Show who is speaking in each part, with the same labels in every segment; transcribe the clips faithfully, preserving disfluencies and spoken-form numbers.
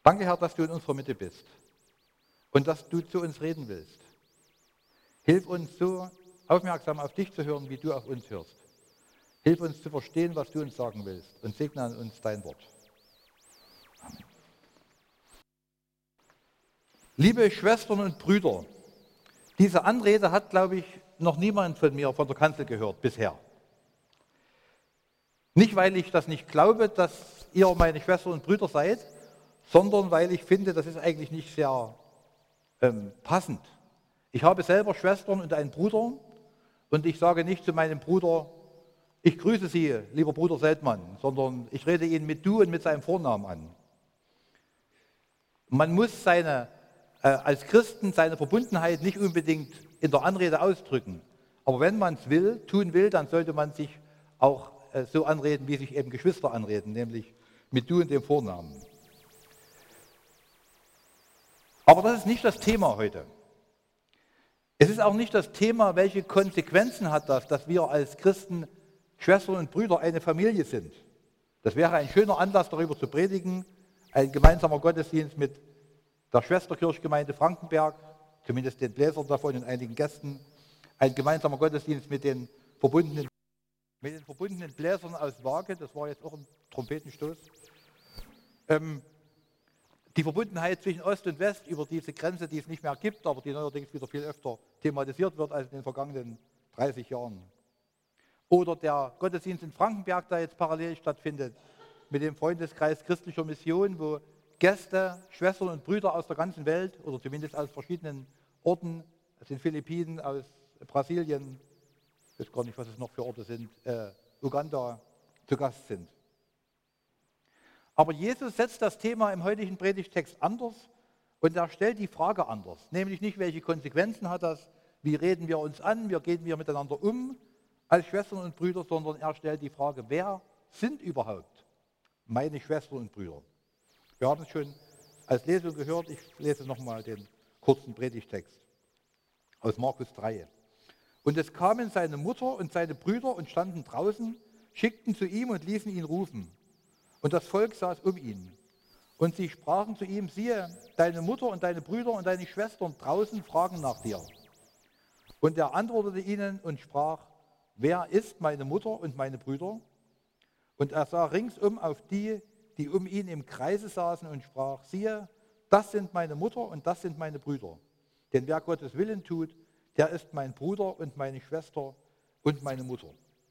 Speaker 1: Danke, Herr, dass du in unserer Mitte bist und dass du zu uns reden willst. Hilf uns so aufmerksam auf dich zu hören, wie du auf uns hörst. Hilf uns zu verstehen, was du uns sagen willst und segne an uns dein Wort. Amen. Liebe Schwestern und Brüder, diese Anrede hat, glaube ich, noch niemand von mir von der Kanzel gehört bisher. Nicht, weil ich das nicht glaube, dass ihr meine Schwestern und Brüder seid, sondern weil ich finde, das ist eigentlich nicht sehr ähm, passend. Ich habe selber Schwestern und einen Bruder und ich sage nicht zu meinem Bruder, ich grüße Sie, lieber Bruder Seltmann, sondern ich rede ihn mit du und mit seinem Vornamen an. Man muss seine, äh, als Christen seine Verbundenheit nicht unbedingt in der Anrede ausdrücken, aber wenn man es will, tun will, dann sollte man sich auch äh, so anreden, wie sich eben Geschwister anreden, nämlich mit du und dem Vornamen. Aber das ist nicht das Thema heute. Es ist auch nicht das Thema, welche Konsequenzen hat das, dass wir als Christen Schwestern und Brüder eine Familie sind. Das wäre ein schöner Anlass, darüber zu predigen, ein gemeinsamer Gottesdienst mit der Schwesterkirchgemeinde Frankenberg, zumindest den Bläsern davon und einigen Gästen, ein gemeinsamer Gottesdienst mit den verbundenen, mit den verbundenen Bläsern aus Waage, das war jetzt auch ein Trompetenstoß. Ähm, Die Verbundenheit zwischen Ost und West über diese Grenze, die es nicht mehr gibt, aber die neuerdings wieder viel öfter thematisiert wird als in den vergangenen dreißig Jahren. Oder der Gottesdienst in Frankenberg, der jetzt parallel stattfindet, mit dem Freundeskreis christlicher Mission, wo Gäste, Schwestern und Brüder aus der ganzen Welt oder zumindest aus verschiedenen Orten, aus den Philippinen, aus Brasilien, ich weiß gar nicht, was es noch für Orte sind, äh, Uganda, zu Gast sind. Aber Jesus setzt das Thema im heutigen Predigtext anders und er stellt die Frage anders. Nämlich nicht, welche Konsequenzen hat das, wie reden wir uns an, wie gehen wir miteinander um als Schwestern und Brüder, sondern er stellt die Frage, wer sind überhaupt meine Schwestern und Brüder? Wir haben es schon als Lesung gehört, ich lese nochmal den kurzen Predigtext aus Markus drei. Und es kamen seine Mutter und seine Brüder und standen draußen, schickten zu ihm und ließen ihn rufen. Und das Volk saß um ihn. Und sie sprachen zu ihm, siehe, deine Mutter und deine Brüder und deine Schwestern draußen fragen nach dir. Und er antwortete ihnen und sprach, wer ist meine Mutter und meine Brüder? Und er sah ringsum auf die, die um ihn im Kreise saßen und sprach, siehe, das sind meine Mutter und das sind meine Brüder. Denn wer Gottes Willen tut, der ist mein Bruder und meine Schwester und meine Mutter.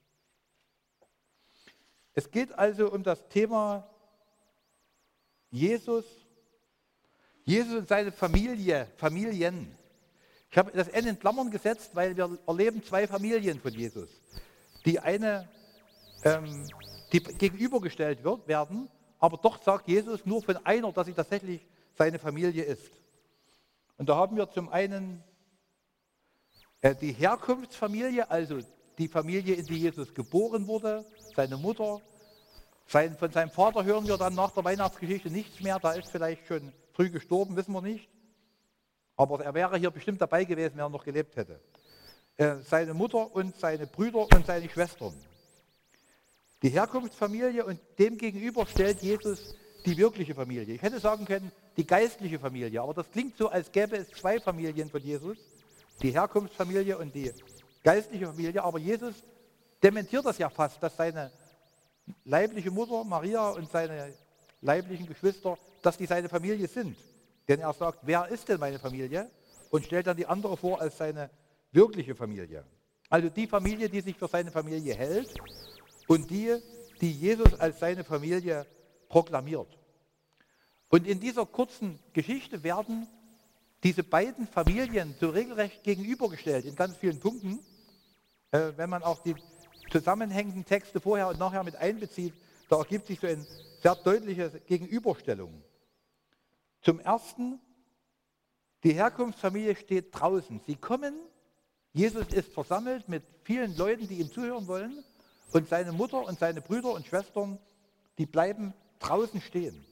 Speaker 1: Es geht also um das Thema Jesus, Jesus und seine Familie, Familien. Ich habe das N in Klammern gesetzt, weil wir erleben zwei Familien von Jesus. Die eine, ähm, die gegenübergestellt wird, werden, aber doch sagt Jesus nur von einer, dass sie tatsächlich seine Familie ist. Und da haben wir zum einen äh, die Herkunftsfamilie, also die Familie, in die Jesus geboren wurde, seine Mutter. Sein, von seinem Vater hören wir dann nach der Weihnachtsgeschichte nichts mehr, da ist vielleicht schon früh gestorben, wissen wir nicht. Aber er wäre hier bestimmt dabei gewesen, wenn er noch gelebt hätte. Äh, seine Mutter und seine Brüder und seine Schwestern. Die Herkunftsfamilie und dem gegenüber stellt Jesus die wirkliche Familie. Ich hätte sagen können, die geistliche Familie, aber das klingt so, als gäbe es zwei Familien von Jesus, die Herkunftsfamilie und die geistliche Familie, aber Jesus dementiert das ja fast, dass seine leibliche Mutter Maria und seine leiblichen Geschwister, dass die seine Familie sind. Denn er sagt, wer ist denn meine Familie? Und stellt dann die andere vor als seine wirkliche Familie. Also die Familie, die sich für seine Familie hält und die, die Jesus als seine Familie proklamiert. Und in dieser kurzen Geschichte werden diese beiden Familien so regelrecht gegenübergestellt in ganz vielen Punkten. Äh, wenn man auch die zusammenhängenden Texte vorher und nachher mit einbezieht, da ergibt sich so eine sehr deutliche Gegenüberstellung. Zum Ersten, die Herkunftsfamilie steht draußen. Sie kommen, Jesus ist versammelt mit vielen Leuten, die ihm zuhören wollen, und seine Mutter und seine Brüder und Schwestern, die bleiben draußen stehen.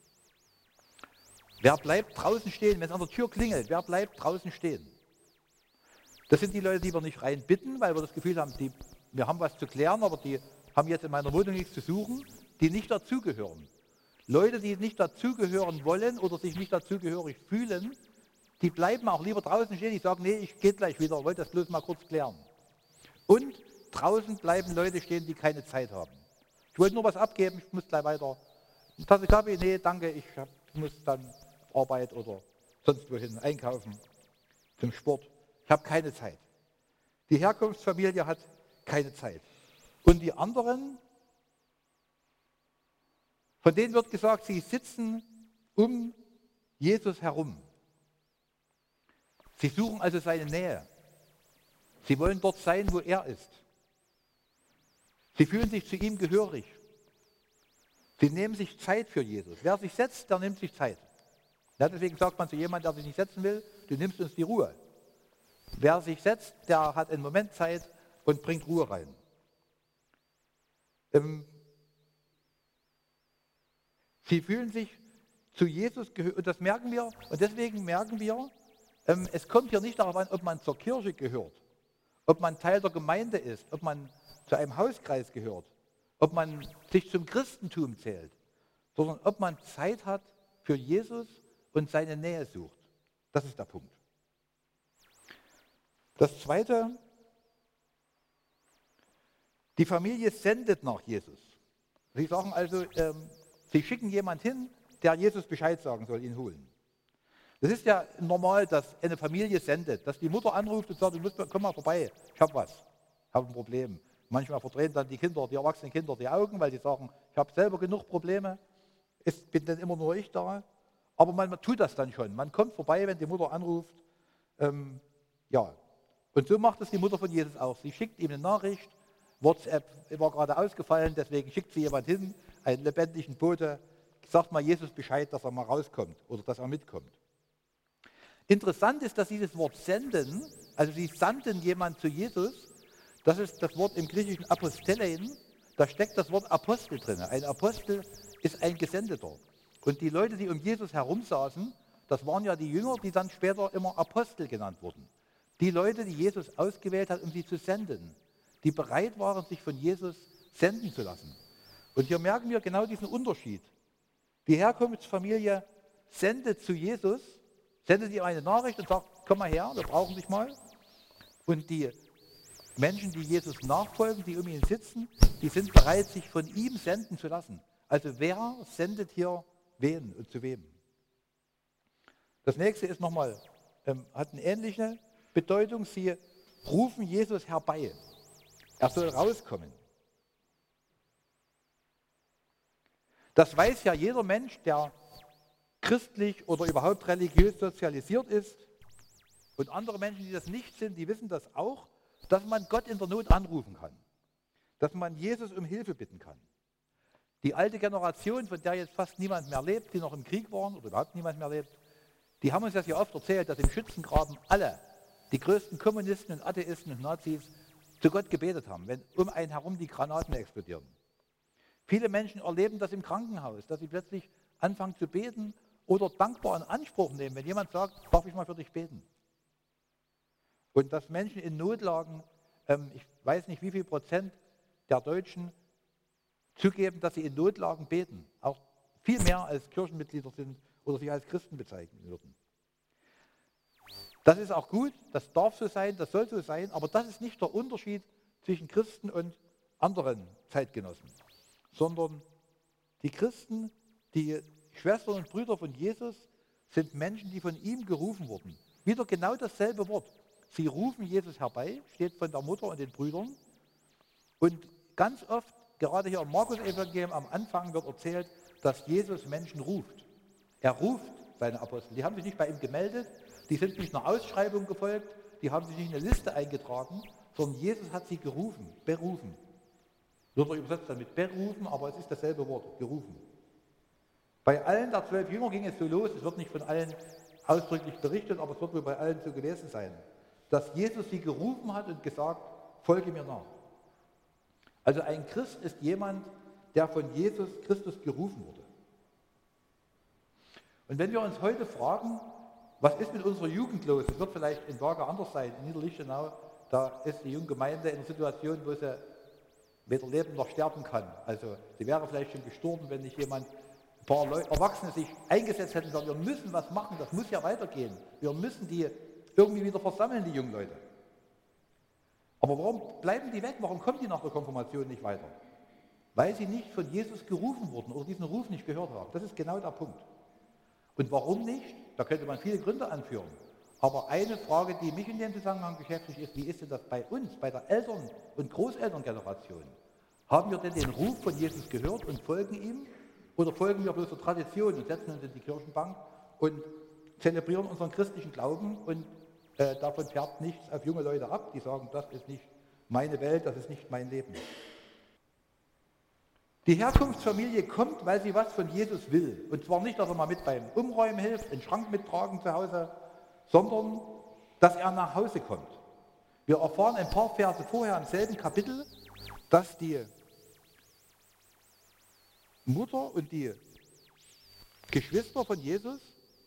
Speaker 1: Wer bleibt draußen stehen, wenn es an der Tür klingelt? Wer bleibt draußen stehen? Das sind die Leute, die wir nicht rein bitten, weil wir das Gefühl haben, die, wir haben was zu klären, aber die haben jetzt in meiner Wohnung nichts zu suchen, die nicht dazugehören. Leute, die nicht dazugehören wollen oder sich nicht dazugehörig fühlen, die bleiben auch lieber draußen stehen, die sagen, nee, ich gehe gleich wieder, wollte das bloß mal kurz klären. Und draußen bleiben Leute stehen, die keine Zeit haben. Ich wollte nur was abgeben, ich muss gleich weiter. Eine Tasse Kaffee, nee, danke, ich hab, muss dann auf Arbeit oder sonst wohin, einkaufen, zum Sport. Ich habe keine Zeit. Die Herkunftsfamilie hat keine Zeit. Und die anderen, von denen wird gesagt, sie sitzen um Jesus herum. Sie suchen also seine Nähe. Sie wollen dort sein, wo er ist. Sie fühlen sich zu ihm gehörig. Sie nehmen sich Zeit für Jesus. Wer sich setzt, der nimmt sich Zeit. Ja, deswegen sagt man zu jemandem, der sich nicht setzen will, du nimmst uns die Ruhe. Wer sich setzt, der hat einen Moment Zeit und bringt Ruhe rein. Ähm, sie fühlen sich zu Jesus gehörig, und das merken wir, und deswegen merken wir, ähm, es kommt hier nicht darauf an, ob man zur Kirche gehört, ob man Teil der Gemeinde ist, ob man zu einem Hauskreis gehört, ob man sich zum Christentum zählt, sondern ob man Zeit hat für Jesus und seine Nähe sucht. Das ist der Punkt. Das Zweite, die Familie sendet nach Jesus. Sie sagen also, ähm, sie schicken jemand hin, der Jesus Bescheid sagen soll, ihn holen. Das ist ja normal, dass eine Familie sendet, dass die Mutter anruft und sagt, du musst, komm mal vorbei, ich habe was, ich habe ein Problem. Manchmal verdrehen dann die Kinder, die erwachsenen Kinder die Augen, weil sie sagen, ich habe selber genug Probleme, es bin dann immer nur ich da. Aber man tut das dann schon. Man kommt vorbei, wenn die Mutter anruft. Ähm, ja. Und so macht es die Mutter von Jesus auch. Sie schickt ihm eine Nachricht, WhatsApp war gerade ausgefallen, deswegen schickt sie jemand hin, einen lebendigen Bote, sagt mal Jesus Bescheid, dass er mal rauskommt oder dass er mitkommt. Interessant ist, dass dieses Wort senden, also sie sandten jemand zu Jesus, das ist das Wort im griechischen Apostelein, da steckt das Wort Apostel drin. Ein Apostel ist ein Gesendeter. Und die Leute, die um Jesus herumsaßen, das waren ja die Jünger, die dann später immer Apostel genannt wurden. Die Leute, die Jesus ausgewählt hat, um sie zu senden, die bereit waren, sich von Jesus senden zu lassen. Und hier merken wir genau diesen Unterschied. Die Herkunftsfamilie sendet zu Jesus, sendet ihm eine Nachricht und sagt, komm mal her, wir brauchen dich mal. Und die Menschen, die Jesus nachfolgen, die um ihn sitzen, die sind bereit, sich von ihm senden zu lassen. Also wer sendet hier wen und zu wem? Das nächste ist nochmal, ähm, hat eine ähnliche Bedeutung. Sie rufen Jesus herbei. Er soll rauskommen. Das weiß ja jeder Mensch, der christlich oder überhaupt religiös sozialisiert ist. Und andere Menschen, die das nicht sind, die wissen das auch, dass man Gott in der Not anrufen kann. Dass man Jesus um Hilfe bitten kann. Die alte Generation, von der jetzt fast niemand mehr lebt, die noch im Krieg waren oder überhaupt niemand mehr lebt, die haben uns das ja oft erzählt, dass im Schützengraben alle, die größten Kommunisten und Atheisten und Nazis, zu Gott gebetet haben, wenn um einen herum die Granaten explodieren. Viele Menschen erleben das im Krankenhaus, dass sie plötzlich anfangen zu beten oder dankbar in Anspruch nehmen, wenn jemand sagt, darf ich mal für dich beten. Und dass Menschen in Notlagen, ähm, ich weiß nicht wie viel Prozent der Deutschen zugeben, dass sie in Notlagen beten, auch viel mehr als Kirchenmitglieder sind oder sich als Christen bezeichnen würden. Das ist auch gut, das darf so sein, das soll so sein, aber das ist nicht der Unterschied zwischen Christen und anderen Zeitgenossen, sondern die Christen, die Schwestern und Brüder von Jesus, sind Menschen, die von ihm gerufen wurden. Wieder genau dasselbe Wort. Sie rufen Jesus herbei, steht von der Mutter und den Brüdern. Und ganz oft, gerade hier im Markus-Evangelium am Anfang wird erzählt, dass Jesus Menschen ruft. Er ruft seine Apostel. Die haben sich nicht bei ihm gemeldet, die sind nicht einer Ausschreibung gefolgt, die haben sich nicht in eine Liste eingetragen, sondern Jesus hat sie gerufen, berufen. Luther übersetzt dann mit berufen, aber es ist dasselbe Wort, gerufen. Bei allen der zwölf Jünger ging es so los, es wird nicht von allen ausdrücklich berichtet, aber es wird wohl bei allen so gewesen sein, dass Jesus sie gerufen hat und gesagt, folge mir nach. Also ein Christ ist jemand, der von Jesus Christus gerufen wurde. Und wenn wir uns heute fragen, was ist mit unserer Jugend los? Es wird vielleicht in Waage anders sein. In Niederlichtenau, da ist die junge Gemeinde in einer Situation, wo sie weder leben noch sterben kann. Also sie wäre vielleicht schon gestorben, wenn nicht jemand paar Leute, Erwachsene sich eingesetzt hätten, sagen, wir müssen was machen, das muss ja weitergehen. Wir müssen die irgendwie wieder versammeln, die jungen Leute. Aber warum bleiben die weg? Warum kommen die nach der Konfirmation nicht weiter? Weil sie nicht von Jesus gerufen wurden oder diesen Ruf nicht gehört haben. Das ist genau der Punkt. Und warum nicht? Da könnte man viele Gründe anführen. Aber eine Frage, die mich in dem Zusammenhang beschäftigt, ist, wie ist denn das bei uns, bei der Eltern- und Großelterngeneration? Haben wir denn den Ruf von Jesus gehört und folgen ihm? Oder folgen wir bloß der Tradition und setzen uns in die Kirchenbank und zelebrieren unseren christlichen Glauben und äh, davon färbt nichts auf junge Leute ab, die sagen, das ist nicht meine Welt, das ist nicht mein Leben. Die Herkunftsfamilie kommt, weil sie was von Jesus will. Und zwar nicht, dass er mal mit beim Umräumen hilft, den Schrank mittragen zu Hause, sondern dass er nach Hause kommt. Wir erfahren ein paar Verse vorher im selben Kapitel, dass die Mutter und die Geschwister von Jesus,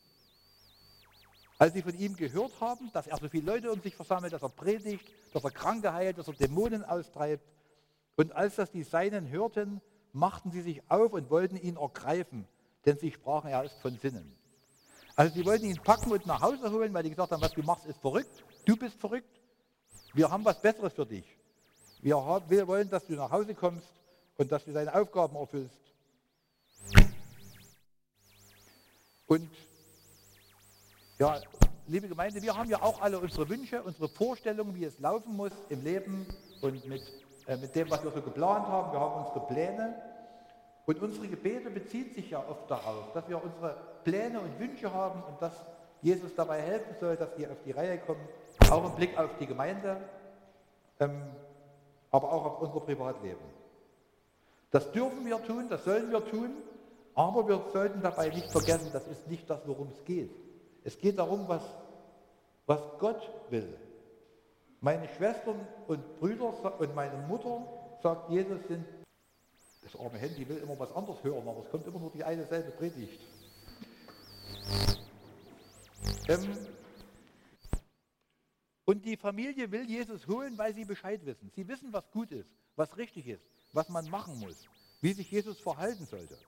Speaker 1: als sie von ihm gehört haben, dass er so viele Leute um sich versammelt, dass er predigt, dass er Kranke heilt, dass er Dämonen austreibt, und als das die Seinen hörten, machten sie sich auf und wollten ihn ergreifen, denn sie sprachen, er ist von Sinnen. Also sie wollten ihn packen und nach Hause holen, weil die gesagt haben, was du machst, ist verrückt, du bist verrückt, wir haben was Besseres für dich. Wir, haben, wir wollen, dass du nach Hause kommst und dass du deine Aufgaben erfüllst. Und ja, liebe Gemeinde, wir haben ja auch alle unsere Wünsche, unsere Vorstellungen, wie es laufen muss im Leben und mit, äh, mit dem, was wir so geplant haben. Wir haben unsere Pläne. Und unsere Gebete beziehen sich ja oft darauf, dass wir unsere Pläne und Wünsche haben und dass Jesus dabei helfen soll, dass die auf die Reihe kommen, auch im Blick auf die Gemeinde, ähm, aber auch auf unser Privatleben. Das dürfen wir tun, das sollen wir tun, aber wir sollten dabei nicht vergessen, das ist nicht das, worum es geht. Es geht darum, was, was Gott will. Meine Schwestern und Brüder und meine Mutter, sagt Jesus, sind, das arme Handy will immer was anderes hören, aber es kommt immer nur die eine selbe Predigt. Ähm, und die Familie will Jesus holen, weil sie Bescheid wissen. Sie wissen, was gut ist, was richtig ist, was man machen muss, wie sich Jesus verhalten sollte,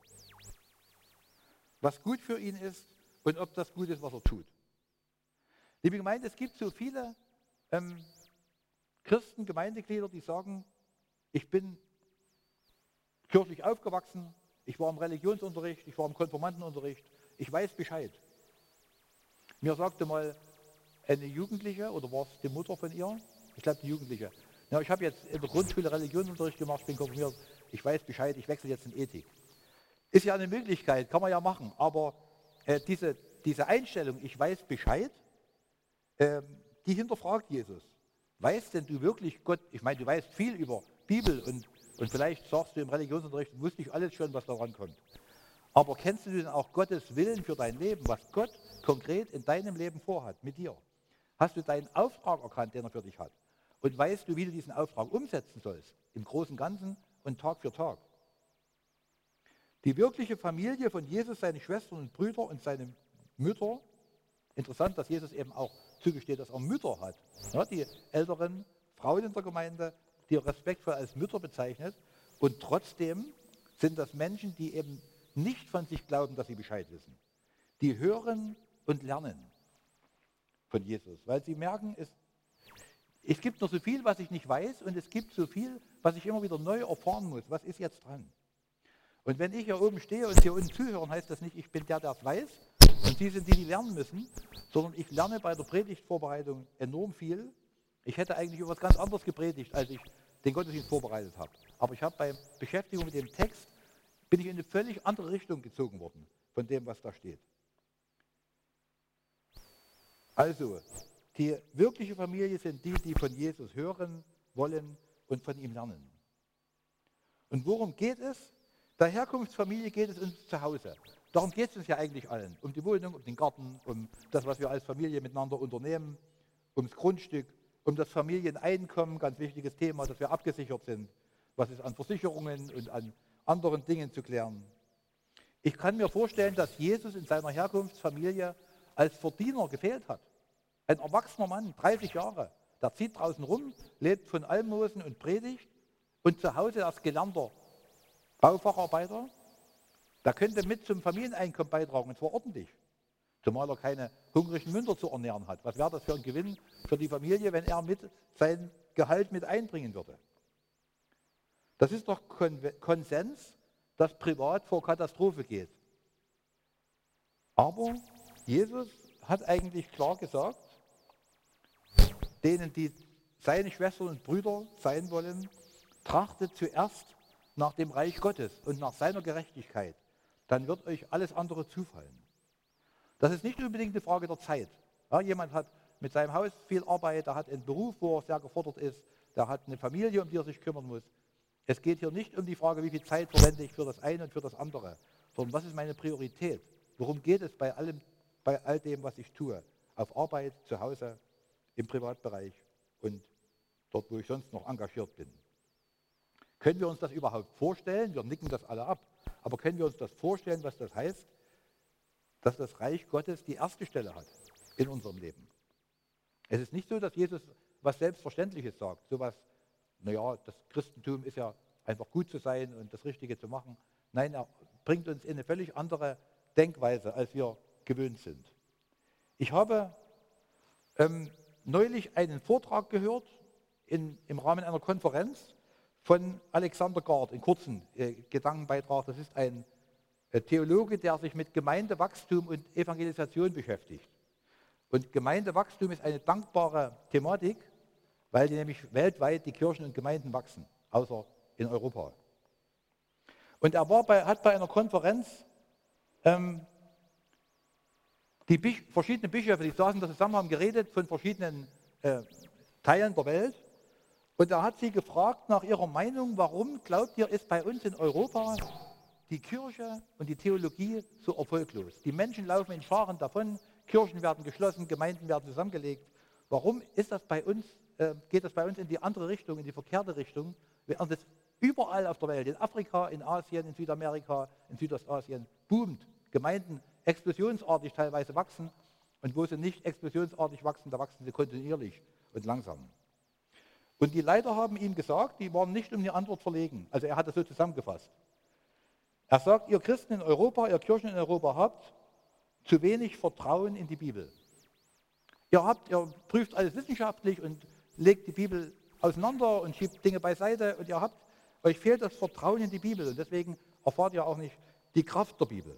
Speaker 1: was gut für ihn ist und ob das gut ist, was er tut. Liebe Gemeinde, es gibt so viele ähm, Christen, Gemeindeglieder, die sagen, ich bin kirchlich aufgewachsen, ich war im Religionsunterricht, ich war im Konfirmandenunterricht, ich weiß Bescheid. Mir sagte mal eine Jugendliche, oder war es die Mutter von ihr? Ich glaube die Jugendliche. Ja, ich habe jetzt in der Grundschule Religionsunterricht gemacht, bin konfirmiert, ich weiß Bescheid, ich wechsle jetzt in Ethik. Ist ja eine Möglichkeit, kann man ja machen, aber äh, diese, diese Einstellung, ich weiß Bescheid, äh, die hinterfragt Jesus. Weißt denn du wirklich Gott, ich meine, du weißt viel über Bibel und, und vielleicht sagst du im Religionsunterricht, wusste ich alles schon, was daran kommt. Aber kennst du denn auch Gottes Willen für dein Leben, was Gott konkret in deinem Leben vorhat, mit dir? Hast du deinen Auftrag erkannt, den er für dich hat? Und weißt du, wie du diesen Auftrag umsetzen sollst, im Großen und Ganzen und Tag für Tag? Die wirkliche Familie von Jesus, seine Schwestern und Brüder und seine Mütter, interessant, dass Jesus eben auch zugesteht, dass er Mütter hat. Ja, die älteren Frauen in der Gemeinde, die er respektvoll als Mütter bezeichnet, und trotzdem sind das Menschen, die eben nicht von sich glauben, dass sie Bescheid wissen. Die hören und lernen von Jesus, weil sie merken, es, es gibt noch so viel, was ich nicht weiß, und es gibt so viel, was ich immer wieder neu erfahren muss. Was ist jetzt dran? Und wenn ich hier oben stehe und hier unten zuhören, heißt das nicht, ich bin der, der es weiß, und Sie sind die, die lernen müssen, sondern ich lerne bei der Predigtvorbereitung enorm viel. Ich hätte eigentlich über etwas ganz anderes gepredigt, als ich den Gottesdienst vorbereitet habe. Aber ich habe bei Beschäftigung mit dem Text, bin ich in eine völlig andere Richtung gezogen worden, von dem, was da steht. Also, die wirkliche Familie sind die, die von Jesus hören wollen und von ihm lernen. Und worum geht es? Der Herkunftsfamilie geht es uns zu Hause. Darum geht es uns ja eigentlich allen. Um die Wohnung, um den Garten, um das, was wir als Familie miteinander unternehmen, ums Grundstück, um das Familieneinkommen, ganz wichtiges Thema, dass wir abgesichert sind, was ist an Versicherungen und an anderen Dingen zu klären. Ich kann mir vorstellen, dass Jesus in seiner Herkunftsfamilie als Verdiener gefehlt hat. Ein erwachsener Mann, dreißig Jahre, der zieht draußen rum, lebt von Almosen und predigt, und zu Hause als gelernter Baufacharbeiter. Der könnte mit zum Familieneinkommen beitragen, und zwar ordentlich. Zumal er keine hungrigen Münder zu ernähren hat. Was wäre das für ein Gewinn für die Familie, wenn er mit sein Gehalt mit einbringen würde? Das ist doch Konsens, dass privat vor Katastrophe geht. Aber Jesus hat eigentlich klar gesagt, denen, die seine Schwestern und Brüder sein wollen, trachtet zuerst nach dem Reich Gottes und nach seiner Gerechtigkeit. Dann wird euch alles andere zufallen. Das ist nicht unbedingt eine Frage der Zeit. Ja, jemand hat mit seinem Haus viel Arbeit, der hat einen Beruf, wo er sehr gefordert ist, der hat eine Familie, um die er sich kümmern muss. Es geht hier nicht um die Frage, wie viel Zeit verwende ich für das eine und für das andere, sondern was ist meine Priorität? Worum geht es bei allem, bei all dem, was ich tue? Auf Arbeit, zu Hause, im Privatbereich und dort, wo ich sonst noch engagiert bin. Können wir uns das überhaupt vorstellen? Wir nicken das alle ab. Aber können wir uns das vorstellen, was das heißt, dass das Reich Gottes die erste Stelle hat in unserem Leben? Es ist nicht so, dass Jesus was Selbstverständliches sagt. So was, naja, das Christentum ist ja einfach gut zu sein und das Richtige zu machen. Nein, er bringt uns in eine völlig andere Denkweise, als wir gewöhnt sind. Ich habe ähm, neulich einen Vortrag gehört in, im Rahmen einer Konferenz von Alexander Gard, einen kurzen äh, Gedankenbeitrag. Das ist ein äh, Theologe, der sich mit Gemeindewachstum und Evangelisation beschäftigt. Und Gemeindewachstum ist eine dankbare Thematik, weil die nämlich weltweit die Kirchen und Gemeinden wachsen, außer in Europa. Und er war bei, hat bei einer Konferenz ähm, die Bisch, verschiedene Bischöfe, die saßen da zusammen, haben geredet von verschiedenen äh, Teilen der Welt. Und er hat sie gefragt nach ihrer Meinung, warum glaubt ihr, ist bei uns in Europa die Kirche und die Theologie so erfolglos? Die Menschen laufen in Scharen davon, Kirchen werden geschlossen, Gemeinden werden zusammengelegt. Warum ist das bei uns, äh, geht das bei uns in die andere Richtung, in die verkehrte Richtung, während es überall auf der Welt, in Afrika, in Asien, in Südamerika, in Südostasien, boomt, Gemeinden explosionsartig teilweise wachsen, und wo sie nicht explosionsartig wachsen, da wachsen sie kontinuierlich und langsam. Und die Leiter haben ihm gesagt, die waren nicht um die Antwort verlegen. Also er hat das so zusammengefasst. Er sagt, ihr Christen in Europa, ihr Kirchen in Europa habt zu wenig Vertrauen in die Bibel. Ihr habt, ihr prüft alles wissenschaftlich und legt die Bibel auseinander und schiebt Dinge beiseite, und ihr habt, euch fehlt das Vertrauen in die Bibel, und deswegen erfahrt ihr auch nicht die Kraft der Bibel.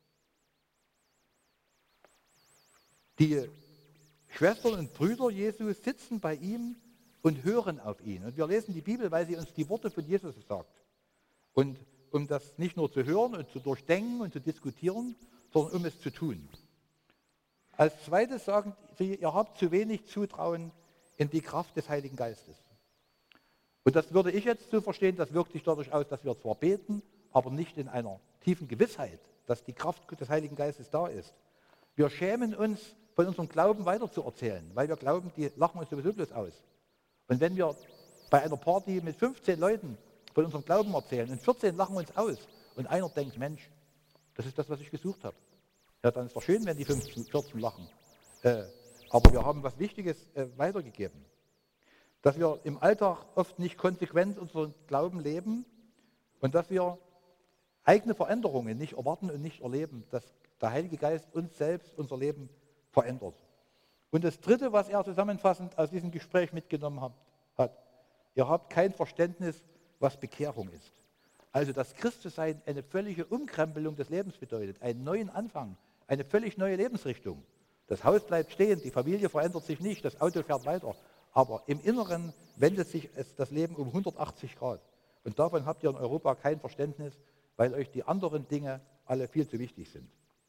Speaker 1: Die Schwestern und Brüder Jesu sitzen bei ihm und hören auf ihn. Und wir lesen die Bibel, weil sie uns die Worte von Jesus sagt. Und um das nicht nur zu hören und zu durchdenken und zu diskutieren, sondern um es zu tun. Als zweites sagen sie, ihr habt zu wenig Zutrauen in die Kraft des Heiligen Geistes. Und das würde ich jetzt so verstehen, das wirkt sich dadurch aus, dass wir zwar beten, aber nicht in einer tiefen Gewissheit, dass die Kraft des Heiligen Geistes da ist. Wir schämen uns, von unserem Glauben weiterzuerzählen, weil wir glauben, die lachen uns sowieso bloß aus. Und wenn wir bei einer Party mit fünfzehn Leuten von unserem Glauben erzählen und vierzehn lachen uns aus und einer denkt, Mensch, das ist das, was ich gesucht habe. Ja, dann ist doch schön, wenn die fünfzehn, vierzehn lachen. Äh, aber wir haben was Wichtiges äh, weitergegeben. Dass wir im Alltag oft nicht konsequent unseren Glauben leben und dass wir eigene Veränderungen nicht erwarten und nicht erleben, dass der Heilige Geist uns selbst, unser Leben verändert. Und das Dritte, was er zusammenfassend aus diesem Gespräch mitgenommen hat, hat, ihr habt kein Verständnis, was Bekehrung ist. Also das Christsein eine völlige Umkrempelung des Lebens bedeutet, einen neuen Anfang, eine völlig neue Lebensrichtung. Das Haus bleibt stehen, die Familie verändert sich nicht, das Auto fährt weiter, aber im Inneren wendet sich das Leben um hundertachtzig Grad. Und davon habt ihr in Europa kein Verständnis, weil euch die anderen Dinge alle viel zu wichtig sind.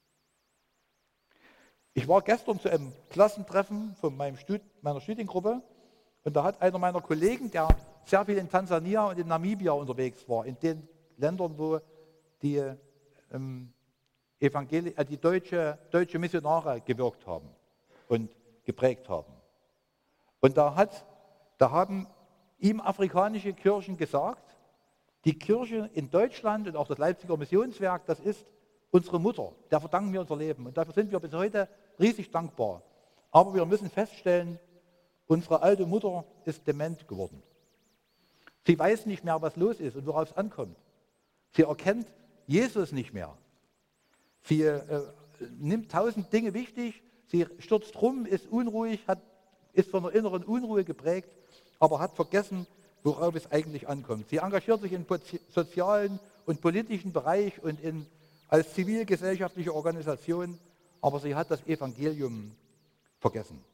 Speaker 1: Ich war gestern zu einem Klassentreffen von meinem Stud- meiner Studiengruppe, und da hat einer meiner Kollegen, der sehr viel in Tansania und in Namibia unterwegs war, in den Ländern, wo die, ähm, Evangeli- äh, die deutsche, deutsche Missionare gewirkt haben und geprägt haben. Und da, hat, da haben ihm afrikanische Kirchen gesagt, die Kirche in Deutschland und auch das Leipziger Missionswerk, das ist unsere Mutter, der verdanken wir unser Leben. Und dafür sind wir bis heute riesig dankbar. Aber wir müssen feststellen, unsere alte Mutter ist dement geworden. Sie weiß nicht mehr, was los ist und worauf es ankommt. Sie erkennt Jesus nicht mehr. Sie äh, nimmt tausend Dinge wichtig, sie stürzt rum, ist unruhig, hat, ist von einer inneren Unruhe geprägt, aber hat vergessen, worauf es eigentlich ankommt. Sie engagiert sich im sozialen und politischen Bereich und in, als zivilgesellschaftliche Organisation, aber sie hat das Evangelium vergessen.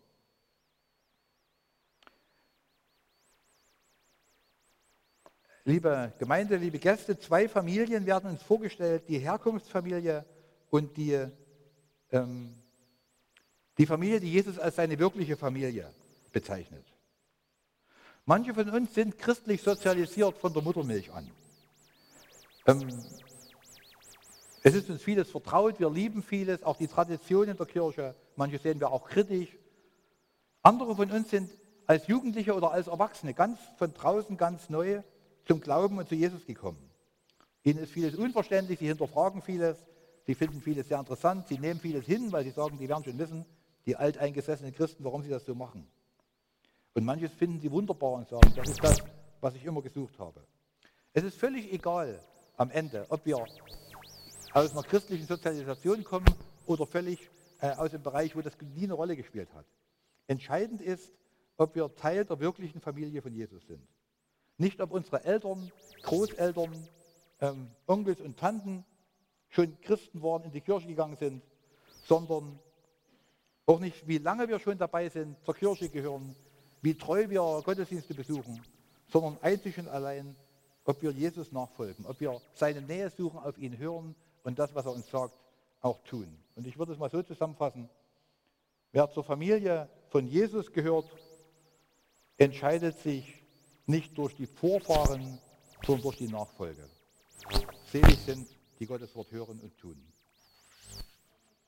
Speaker 1: Liebe Gemeinde, liebe Gäste, zwei Familien werden uns vorgestellt, die Herkunftsfamilie und die, ähm, die Familie, die Jesus als seine wirkliche Familie bezeichnet. Manche von uns sind christlich sozialisiert von der Muttermilch an. Ähm, es ist uns vieles vertraut, wir lieben vieles, auch die Tradition in der Kirche, manche sehen wir auch kritisch. Andere von uns sind als Jugendliche oder als Erwachsene ganz von draußen, ganz neu zum Glauben und zu Jesus gekommen. Ihnen ist vieles unverständlich, sie hinterfragen vieles, sie finden vieles sehr interessant, sie nehmen vieles hin, weil sie sagen, die werden schon wissen, die alteingesessenen Christen, warum sie das so machen. Und manches finden sie wunderbar und sagen, das ist das, was ich immer gesucht habe. Es ist völlig egal am Ende, ob wir aus einer christlichen Sozialisation kommen oder völlig äh, aus dem Bereich, wo das nie eine Rolle gespielt hat. Entscheidend ist, ob wir Teil der wirklichen Familie von Jesus sind. Nicht, ob unsere Eltern, Großeltern, ähm, Onkels und Tanten schon Christen waren, in die Kirche gegangen sind, sondern auch nicht, wie lange wir schon dabei sind, zur Kirche gehören, wie treu wir Gottesdienste besuchen, sondern einzig und allein, ob wir Jesus nachfolgen, ob wir seine Nähe suchen, auf ihn hören und das, was er uns sagt, auch tun. Und ich würde es mal so zusammenfassen, wer zur Familie von Jesus gehört, entscheidet sich nicht durch die Vorfahren, sondern durch die Nachfolge. Selig sind, die Gottes Wort hören und tun.